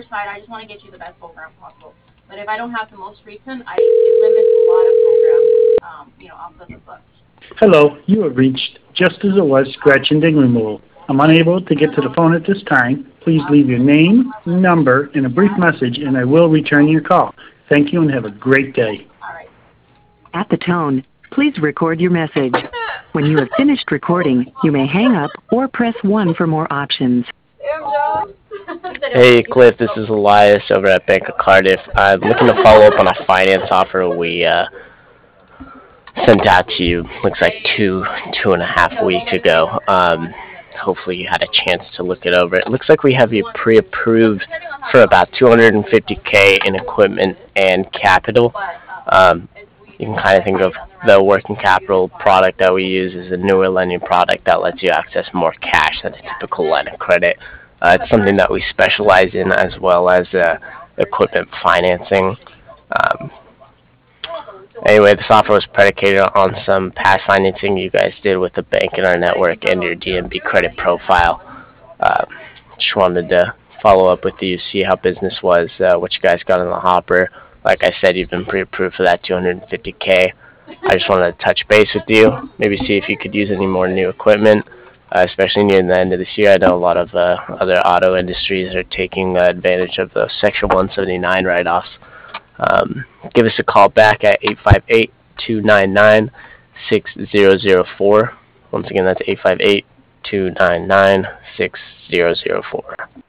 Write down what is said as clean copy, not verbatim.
side, I just want to get you the best program possible. But if I don't have the most recent, it limits a lot of programs, off of the books. Hello, you have reached Just As It Was Scratch and Ding Removal. I'm unable to get to the phone at this time. Please leave your name, number, and a brief message, and I will return your call. Thank you and have a great day. All right. At the tone, please record your message. When you have finished recording, you may hang up or press 1 for more options. Hey Cliff, this is Elias over at Bank of Cardiff. I'm looking to follow up on a finance offer we sent out to you. Looks like two and a half weeks ago. Hopefully you had a chance to look it over. It looks like we have you pre-approved for about $250K in equipment and capital. You can kind of think of the working capital product that we use as a newer lending product that lets you access more cash than a typical line of credit. It's something that we specialize in, as well as equipment financing. Anyway, this offer was predicated on some past financing you guys did with the bank in our network and your DNB credit profile. Just wanted to follow up with you, see how business was, what you guys got in the hopper. Like I said, you've been pre-approved for that $250K. I just wanted to touch base with you, maybe see if you could use any more new equipment, especially near the end of this year. I know a lot of other auto industries are taking advantage of those Section 179 write-offs. Give us a call back at 858-299-6004. Once again, that's 858-299-6004.